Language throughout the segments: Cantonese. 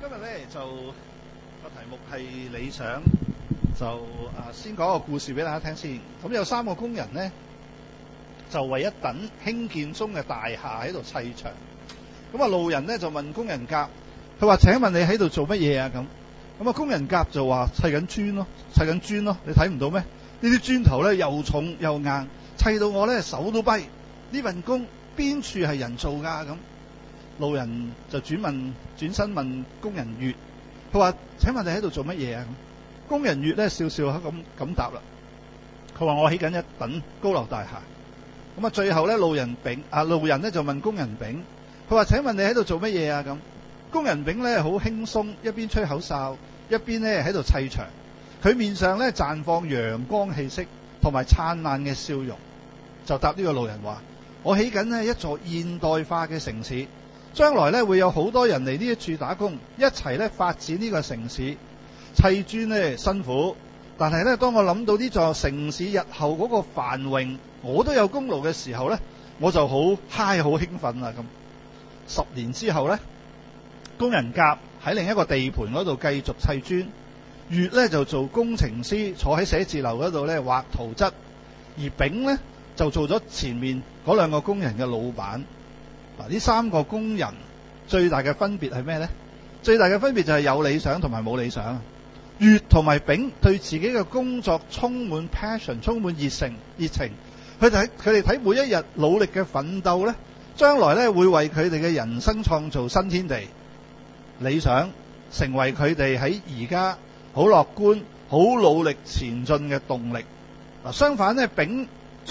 今日咧就個題目係理想，就先講個故事俾大家聽先。咁有3個工人咧，就為一等興建中嘅大廈喺度砌牆。咁啊，路人咧就問工人甲，佢話：請問你喺度做乜嘢啊？咁啊，工人甲就話：砌緊磚咯，你睇唔到咩？呢啲磚頭咧又重又硬，砌到我咧手都跛。呢份工邊處係人做㗎？咁路人就轉身問工人乙，佢話：請問你喺度做乜嘢啊？工人乙咧笑笑咁答啦，佢話：我起緊一等高樓大廈。咁啊，最後咧路人咧就問工人丙，佢話：請問你喺度做乜嘢啊？咁工人丙咧好輕鬆，一邊吹口哨，一邊咧喺度砌牆。佢面上咧綻放陽光氣息同埋燦爛嘅笑容，就答呢個路人話：我起緊呢一座現代化嘅城市。將來咧會有好多人嚟呢一處打工，一齊咧發展呢個城市。砌磚咧辛苦，但係咧當我諗到呢座城市日後嗰個繁榮，我都有功勞嘅時候咧，我就好嗨好興奮啦咁。10年之後咧，工人甲喺另一個地盤嗰度繼續砌磚，乙咧就做工程師，坐喺寫字樓嗰度咧畫圖則，而丙咧就做咗前面嗰2個工人嘅老闆。嗱，呢3個工人最大嘅分別係咩呢？最大嘅分別就係有理想同埋冇理想。乙同埋丙對自己嘅工作充滿 passion， 充滿熱情。佢哋睇每一日努力嘅奮鬥呢，將來呢會為佢哋嘅人生創造新天地。理想成為佢哋喺而家好樂觀、好努力前進嘅動力。嗱，相反呢，丙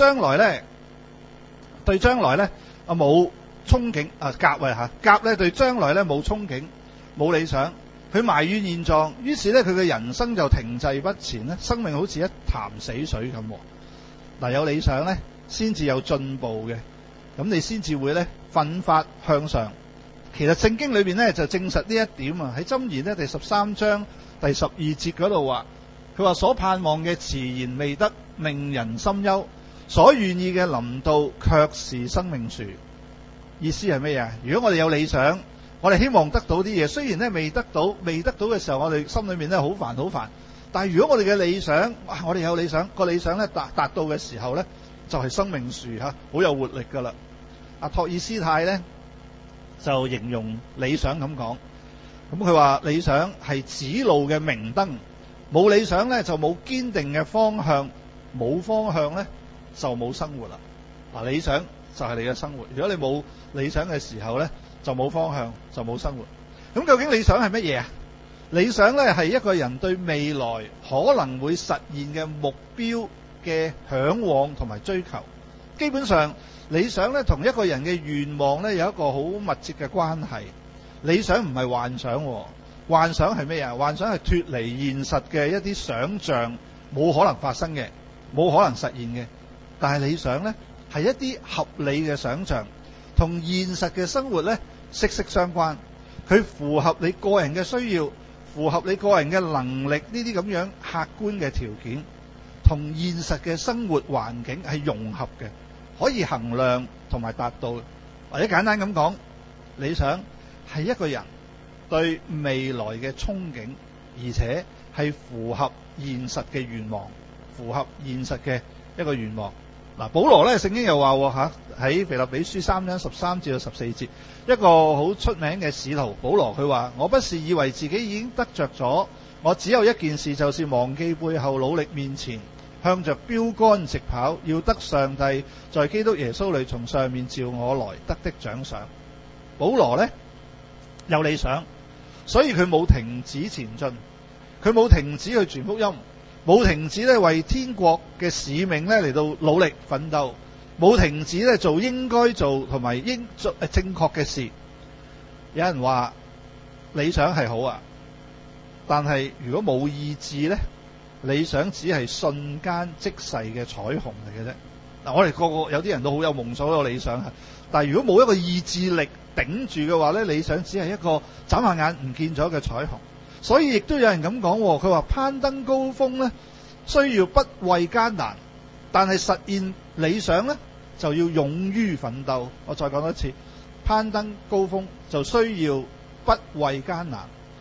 對將來呢冇憧憬。甲咧對將來咧冇憧憬，冇理想，佢埋怨現狀，於是咧佢嘅人生就停滯不前咧，生命好似一潭死水咁。嗱，有理想咧先至有進步嘅，咁你先至會咧奮發向上。其實聖經裏邊咧就證實呢一點啊，喺箴言咧第13章第12節嗰度話，佢話：所盼望嘅遲延未得，令人心憂；所願意嘅臨到，卻是生命樹。意思係咩啊？如果我哋有理想，我哋希望得到啲嘢，雖然咧未得到嘅時候，我哋心裏面咧好煩。但係如果我哋嘅理想，我哋有理想，個理想咧達到嘅時候咧，就係生命樹吓，好有活力噶啦。托爾斯泰咧就形容理想咁講，咁佢話理想係指路嘅明燈，冇理想咧就冇堅定嘅方向，冇方向咧就冇生活啦。嗱，理想就係你嘅生活。如果你冇理想嘅時候呢，就冇方向，就冇生活。咁究竟理想係乜嘢啊？理想呢係一個人對未來可能會實現嘅目標嘅向往同埋追求。基本上，理想呢同一個人嘅願望呢有一個好密切嘅關係。理想唔係幻想，幻想係咩啊？幻想係脫離現實嘅一啲想像，冇可能發生嘅，冇可能實現嘅。但係理想呢，係一啲合理嘅想像，同現實嘅生活咧息息相關。佢符合你個人嘅需要，符合你個人嘅能力，呢啲咁樣客觀嘅條件，同現實嘅生活環境係融合嘅，可以衡量同埋達到。或者簡單咁講，理想係一個人對未來嘅憧憬，而且係符合現實嘅願望，符合現實嘅一個願望。嗱，保羅咧聖經又話喺腓立比書3章13至到14節，一個好出名嘅使徒保羅，佢話：我不是以為自己已經得着咗，我只有一件事，就是忘記背後，努力面前，向着標竿直跑，要得上帝在基督耶穌裏從上面召我來得的獎賞。保羅呢有理想，所以佢冇停止前進，佢冇停止去傳福音，冇停止咧為天國嘅使命咧嚟到努力奮鬥，冇停止咧做應該做同埋應做正確嘅事。有人話理想係好啊，但係如果冇意志咧，理想只係瞬間即逝嘅彩虹嚟嘅啫。嗱，我哋個有啲人都好有夢想，好有理想，但係如果冇一個意志力頂住嘅話咧，理想只係一個眨下眼唔見咗嘅彩虹。所以亦都有人咁講，佢話攀登高峰呢，需要不畏艱難，但係實現理想呢，就要勇於奮鬥。我再講多次，攀登高峰就需要不畏艱難，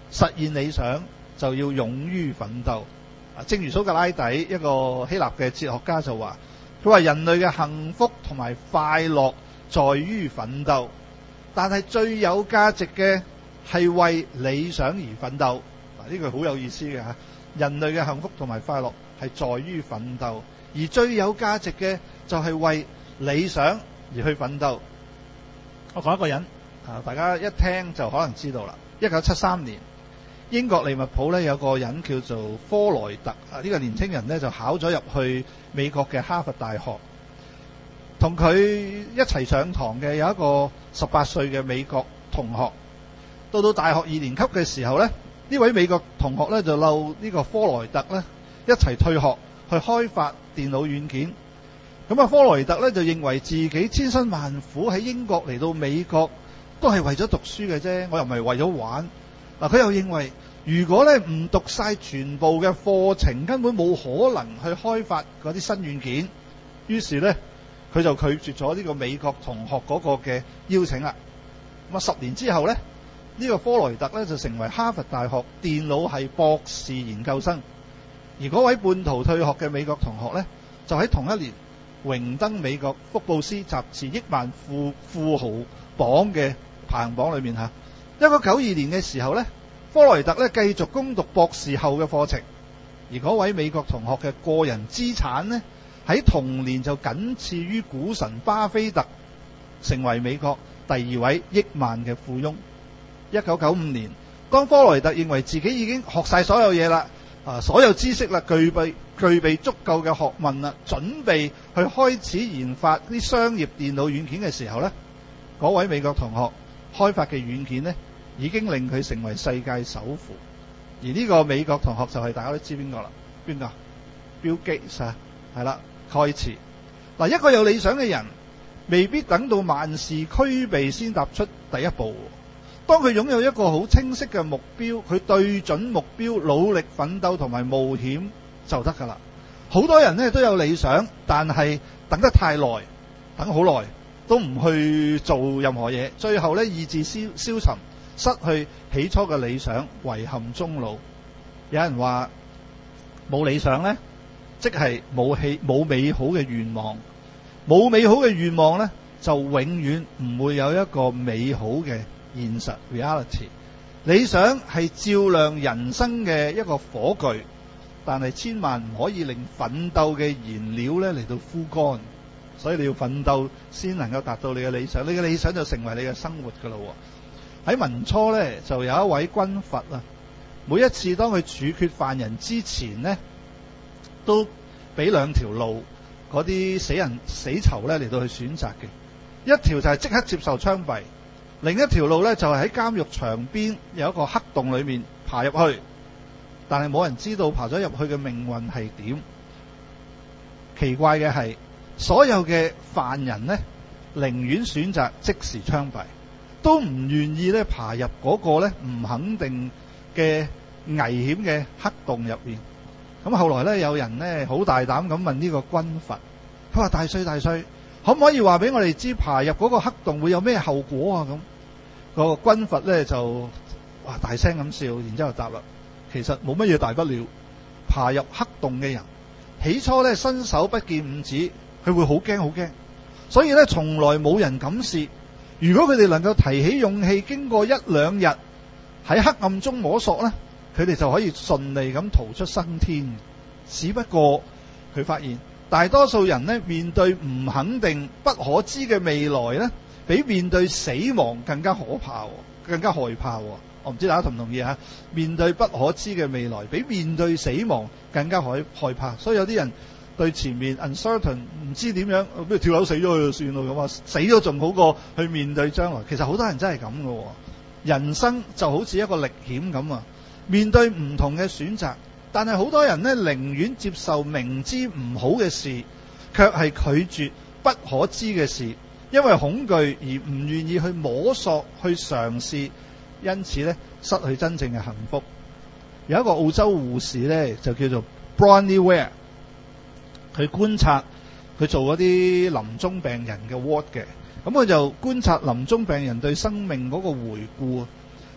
實現理想就要勇於奮鬥。正如蘇格拉底一個希臘嘅哲學家就話，佢話人類嘅幸福同埋快樂在於奮鬥，但係最有價值嘅係為理想而奮鬥。呢句好有意思嘅嚇，人類嘅幸福同埋快樂係在於奮鬥，而最有價值嘅就係為理想而去奮鬥。我講一個人大家一聽就可能知道啦。1973年，英國利物浦咧有個人叫做科萊特呢個年輕人咧就考咗入去美國嘅哈佛大學，同佢一齊上堂嘅有一個18歲嘅美國同學。到大學2年級嘅時候咧，呢位美國同學咧就溜呢個科萊特咧一齊退學去開發電腦軟件。咁科萊特咧就認為自己千辛萬苦喺英國嚟到美國都係為咗讀書嘅啫，我又唔係為咗玩。佢又認為如果咧唔讀晒全部嘅課程，根本冇可能去開發嗰啲新軟件。於是咧佢就拒絕咗呢個美國同學嗰個嘅邀請啦。10年之後咧，呢個科萊特咧就成為哈佛大學電腦系博士研究生。而嗰位半途退學嘅美國同學咧，就喺同一年榮登美國福布斯雜誌億萬富豪榜嘅排行榜裏面。1992年嘅時候咧，科萊特咧繼續攻讀博士後嘅課程，而嗰位美國同學嘅個人資產咧喺同年就僅次於股神巴菲特，成為美國第2位億萬嘅富翁。1995年，當科萊特認為自己已經學晒所有嘢啦，所有知識啦，具備足夠嘅學問啦，準備去開始研發啲商業電腦軟件嘅時候咧，嗰位美國同學開發嘅軟件咧已經令佢成為世界首富。而呢個美國同學就係大家都知邊個啦？邊個？Bill Gates係啦，蓋茨。一個有理想嘅人未必等到萬事俱備先踏出第一步。當佢擁有一個好清晰嘅目標，佢對準目標努力奮鬥同埋冒險就得㗎啦。好多人呢都有理想，但係等得太耐，等好耐都唔去做任何嘢，最後呢意志消沉，失去起初嘅理想，遺憾終老。有人話冇理想呢，即係冇美好嘅願望，冇美好嘅願望呢，就永遠唔會有一個美好嘅現實 reality。 理想係照亮人生嘅一個火炬，但係千萬唔可以令奮鬥嘅燃料咧嚟到枯乾，所以你要奮鬥先能夠達到你嘅理想，你嘅理想就成為你嘅生活㗎咯。喺民初咧就有一位軍閥每一次當佢處決犯人之前呢，都俾2條路嗰啲死囚咧嚟到去選擇嘅。一條就係即刻接受槍斃，另一條路咧就係喺監獄牆邊有一個黑洞裏面爬入去，但係冇人知道爬咗入去嘅命運係點。奇怪嘅係，所有嘅犯人呢，寧願選擇即時槍斃，都唔願意咧爬入嗰個咧唔肯定嘅危險嘅黑洞入面。咁後來咧有人咧好大膽咁問呢個軍閥，佢話：大帥，可唔可以話俾我哋知爬入嗰個黑洞會有咩後果啊？咁個軍閥咧就大聲咁笑，然之後答啦：其實冇乜嘢大不了。爬入黑洞嘅人起初咧伸手不見五指，佢會好驚，所以咧從來冇人敢試。如果佢哋能夠提起勇氣，經過1-2日喺黑暗中摸索咧，佢哋就可以順利咁逃出生天。只不過佢發現大多數人呢，面對唔肯定不可知嘅未來呢，比面對死亡更加可怕，更加害怕。我唔知大家同唔同意啊？面對不可知嘅未來比面對死亡更加害怕。所以有啲人對前面 uncertain 唔知點樣，不如跳樓死咗佢就算咯，咁死咗仲好過去面對將來。其實好多人真係咁嘅。人生就好似一個歷險咁面對唔同嘅選擇，但係好多人呢，寧願接受明知唔好嘅事，卻係拒絕不可知嘅事，因為恐懼而唔願意去摸索去嘗試，因此呢，失去真正嘅幸福。有一個澳洲護士呢，就叫做 Bronnie Ware， 佢觀察佢做嗰啲臨終病人嘅 ward 嘅，咁佢就觀察臨終病人對生命嗰個回顧，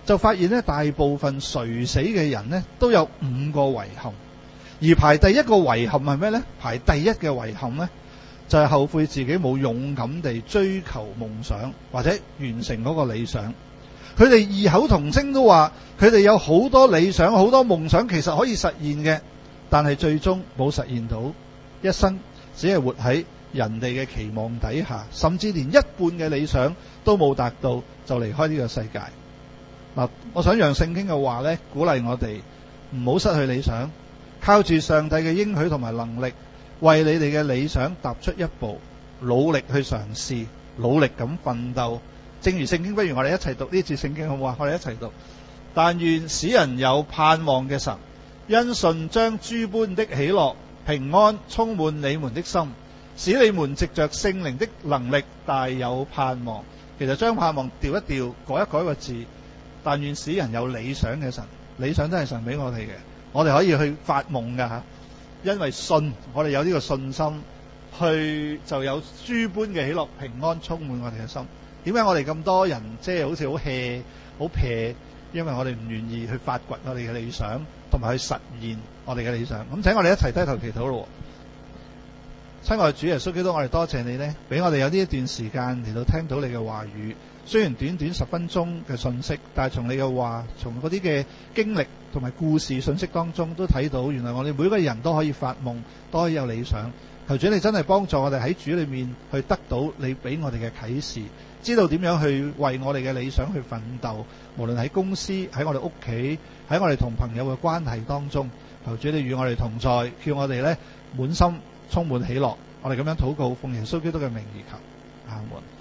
就發現咧，大部分垂死嘅人咧都有5個遺憾，而排第一個遺憾係咩呢？排第一嘅遺憾呢，就係後悔自己冇勇敢地追求夢想或者完成嗰個理想。佢哋異口同聲都話，佢哋有好多理想、好多夢想，其實可以實現嘅，但係最終冇實現到，一生只係活喺人哋嘅期望底下，甚至連一半嘅理想都冇達到，就離開呢個世界。嗱，我想讓聖經嘅話呢，鼓勵我哋唔好失去理想，靠住上帝嘅應許同埋能力，為你哋嘅理想踏出一步，努力去嘗試，努力咁奮鬥。正如聖經，不如我哋一齊讀呢節聖經好唔好啊？我哋一齊讀。但願使人有盼望嘅神，因信將諸般的喜樂、平安充滿你們的心，使你們藉着聖靈的能力大有盼望。其實將盼望調一調，改一改個字。但願使人有理想嘅神，理想都係神俾我哋嘅，我哋可以去發夢㗎吓，因為信，我哋有呢個信心，去就有諸般嘅喜樂、平安充滿我哋嘅心。點解我哋咁多人即係好似好 hea 好撇？因為我哋唔願意去發掘我哋嘅理想，同埋去實現我哋嘅理想。咁請我哋一齊低頭祈禱咯。親愛主耶穌基督，我哋多謝你呢，俾我哋有呢一段時間嚟到聽到你嘅話語。雖然短短10分鐘嘅信息，但係從你嘅話，從嗰啲嘅經歷同埋故事信息當中，都睇到原來我哋每個人都可以發夢，都可以有理想。求主你真係幫助我哋喺主裏面去得到你俾我哋嘅啟示，知道點樣去為我哋嘅理想去奮鬥，無論喺公司、喺我哋屋企、喺我哋同朋友嘅關係當中。求主你與我哋同在，叫我哋呢滿心充滿喜樂。我哋咁樣禱告，奉耶穌基督嘅名而求，阿門。